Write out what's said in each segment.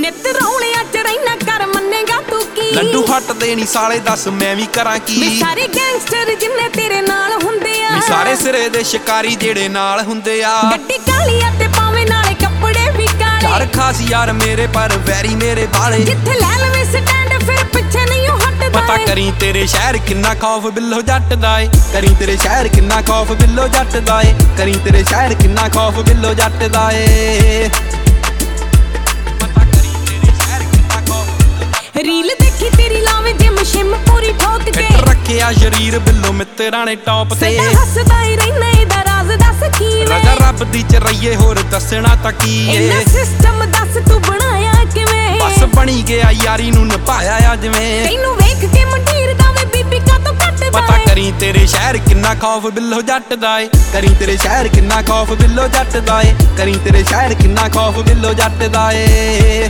ਨਿੱਤ ਰੌਲਿਆਂ ਚ ਰਹਿਣਾ ਕਰ ਮੰਨੇਗਾ ਤੂੰ ਕੀ ਲੱਡੂ ਹੱਟਦੇ ਨੀ ਸਾਲੇ ਦੱਸ ਮੈਂ ਵੀ ਕਰਾਂ ਕੀ ਵੀ ਸਾਰੇ ਗੈਂਗਸਟਰ ਜਿੰਨੇ ਤੇਰੇ ਨਾਲ ਹੁੰਦੇ ਆ ਵੀ ਸਾਰੇ ਸਿਰੇ ਦੇ ਸ਼ਿਕਾਰੀ ਜਿਹੜੇ ਨਾਲ ਹੁੰਦੇ ਆ ਗੱਡੀ ਕਾਲੀ ਆ ਤੇ ਪਾਵੇਂ ਨਾਲੇ ਕੱਪੜੇ ਵੀ ਕਾਲੇ ਯਾਰ ਖਾਸ ਯਾਰ ਮੇਰੇ ਪਰ ਵੈਰੀ ਮੇਰੇ ਵਾਲੇ ਜਿੱਥੇ ਲੈ ਲਵੇ ਸਟੈਂਡ ਫਿਰ ਪਿੱਛੇ ਨਹੀਂ ਉਹ ਹਟਦਾ ਪਤਾ ਕਰੀ ਤੇਰੇ ਸ਼ਹਿਰ ਕਿੰਨਾ ਖੌਫ ਬਿੱਲੋ ਜੱਟ ਦਾ ਏ ਕਰੀ ਤੇਰੇ ਸ਼ਹਿਰ ਕਿੰਨਾ ਖੌਫ ਬਿੱਲੋ ਜੱਟ ਦਾ ਏ ਕਰੀ ਤੇਰੇ ਸ਼ਹਿਰ ਕਿੰਨਾ ਖੌਫ ਬਿੱਲੋ ਜੱਟ ਦਾ ਏ ਰੀਲ ਦੇਖੀ ਤੇਰੀ ਲਾਵੇਂ ਜਿਮ ਸ਼ਿਮ ਪੂਰੀ ਠੋਕ ਕੇ ਰੱਖਿਆ ਸ਼ਰੀਰ ਬਿੱਲੋ ਮਿੱਤਰਾਂ ਨੇ ਟੌਪ ਤੇ ਸਦਾ ਹੱਸਦਾ ਹੀ ਰਹਿਣਾ ਇਹਦਾ ਰਾਜ਼ ਦੱਸ ਕੀ ਵੇ ਰਜਾ ਰੱਬ ਦੀ ਚਰਈਏ ਹੋਰ ਦੱਸਣਾ ਤਾਂ ਕੀ ਏ ਇੰਨਾ ਸਿਸਟਮ ਦੱਸ ਤੂੰ ਬਣਾਇਆ ਕਿਵੇਂ ਬਸ ਬਣੀ ਗਿਆ ਯਾਰੀ ਨੂੰ ਨਿਭਾਇਆ ਆ ਜਿਵੇਂ ਤੈਨੂੰ ਵੇਖ ਕੇ ਮੰਡੀਰ ਦਾ ਵੇ ਬੀਬੀ ਕਾ ਤੋਂ ਕੱਟਦਾ ਪਤਾ ਕਰੀ ਤੇਰੇ ਸ਼ਹਿਰ ਕਿੰਨਾ ਖੌਫ ਬਿੱਲੋ ਜੱਟ ਦਾ ਏ ਕਰੀ ਤੇਰੇ ਸ਼ਹਿਰ ਕਿੰਨਾ ਖੌਫ ਬਿੱਲੋ ਜੱਟ ਦਾ ਏ ਕਰੀ ਤੇਰੇ ਸ਼ਹਿਰ ਕਿੰਨਾ ਖੌਫ ਬਿੱਲੋ ਜੱਟ ਦਾ ਏ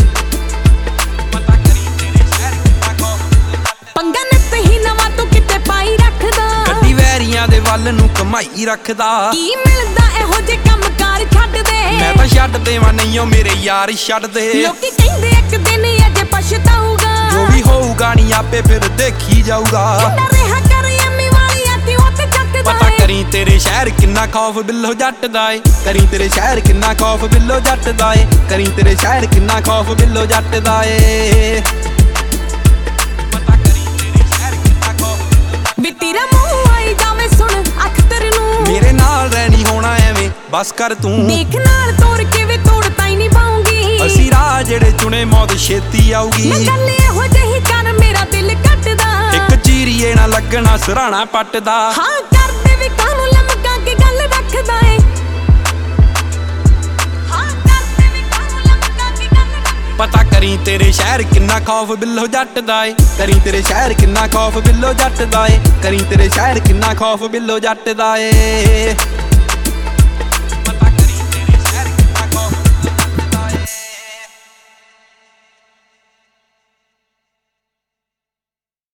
ਪੰਗਾ ਨਿੱਤ ਹੀ ਨਵਾਂ ਤੂੰ ਕਿਤੇ ਪਾਈ ਰੱਖਦਾ ਗੱਡੀ ਵੈਰੀਆਂ ਦੇ ਵੱਲ ਨੂੰ ਕਮਾਈ ਰੱਖਦਾ ਕੀ ਮਿਲਦਾ ਇਹੋ ਜੇ ਕੰਮਕਾਰ ਛੱਡ ਦੇ ਮੈਂ ਤਾਂ ਛੱਡ ਦੇਵਾਂ ਨਹੀਂ ਓ ਮੇਰੇ ਯਾਰ ਛੱਡ ਦੇ ਲੋਕੀ ਕਹਿੰਦੇ ਇੱਕ ਦਿਨ ਅਜੇ ਪਛਤਾਊਗਾ ਜੋ ਵੀ ਹੋਊਗਾ ਨੀ ਆਪੇ ਫਿਰ ਦੇਖੀ ਜਾਊਗਾ ਕਿੰਨਾ ਰਿਹਾ ਕਰ ਐਮੀ ਵਾਲੀ ਆਤੀ ਉਹ ਤੇ ਚੱਕਦਾ ਪਤਾ ਕਰੀ ਤੇਰੇ ਸ਼ਹਿਰ ਕਿੰਨਾ ਖੌਫ ਬਿੱਲੋ ਜੱਟ ਦਾ ਏ ਕਰੀ ਤੇਰੇ ਸ਼ਹਿਰ ਕਿੰਨਾ ਖੌਫ ਬਿੱਲੋ ਜੱਟ ਦਾ ਏ ਕਰੀ ਤੇਰੇ ਸ਼ਹਿਰ ਕਿੰਨਾ ਖੌਫ ਬਿੱਲੋ ਜੱਟ ਦਾ ਏ ਵੀ ਤੇਰਾ ਮੂੰਹ ਆਈ ਜਾਵੇਂ ਸੁਣ ਅਖਤਰ ਨੂੰ ਮੇਰੇ ਨਾਲ ਰਹਿਣੀ ਹੋਣਾ ਐਵੇਂ ਬਸ ਕਰ ਤੂੰ ਦੇਖ ਨਾਲ ਤੋੜ ਕੇ ਵੇ ਤੋੜਤਾ ਹੀ ਨਹੀਂ ਪਾਉਂਗੀ ਅਸੀਂ ਰਾਹ ਜਿਹੜੇ ਚੁਣੇ ਮੌਤ ਛੇਤੀ ਆਊਗੀ ਮੈਂ ਗੱਲ ਇਹੋ ਜਿਹੀ ਕਰ ਮੇਰਾ ਦਿਲ ਕੱਟਦਾ ਇੱਕ ਚੀਰੀਏ ਨਾ ਲੱਗਣਾ ਸਰਾਣਾ ਪੱਟਦਾ ਹਾਂ ਕਰਦੇ ਵੀ ਕਾਨੂੰ ਲਮਕਾ ਕੇ ਗੱਲ ਰੱਖਦਾ ਏ ਹਾਂ ਕਰਦੇ ਵੀ ਕਾਨੂੰ ਲਮਕਾ ਕੇ ਗੱਲ ਰੱਖਦਾ ਪਤਾ ਕਰੀ ਤੇਰੇ ਸ਼ਹਿਰ ਕਿੰਨਾ ਖੌਫ ਬਿੱਲੋ ਜੱਟ ਦਾ ਏ ਕਰੀ ਤੇਰੇ ਸ਼ਹਿਰ ਕਿੰਨਾ ਖੌਫ ਬਿੱਲੋ ਜੱਟ ਦਾ ਏ ਕਰੀ ਤੇਰੇ ਸ਼ਹਿਰ ਕਿੰਨਾ ਖੌਫ ਬਿੱਲੋ ਜੱਟ ਦਾ ਏ